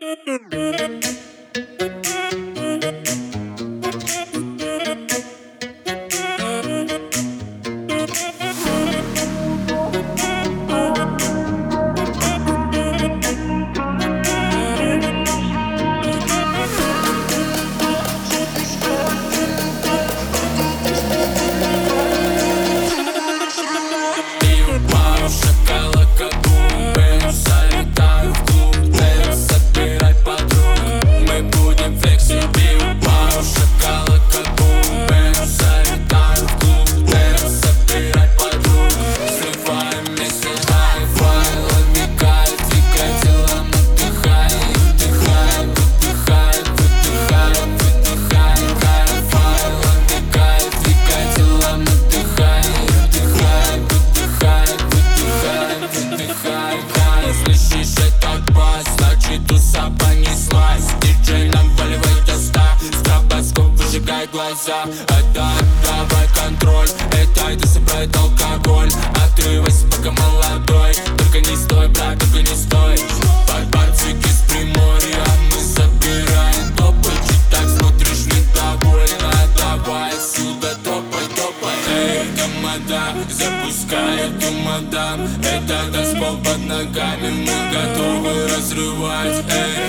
Глаза, отдавай контроль. Этой ты собирает алкоголь. Отрывайся, пока молодой. Только не стой, брат, только не стой. Пацики с Приморья мы забираем топы. Чуть так смотришь недовольно. Давай отсюда, топай, топай. Эй, тамада, запускай эту мадам. Это танцпол под ногами, мы готовы разрывать. Эй,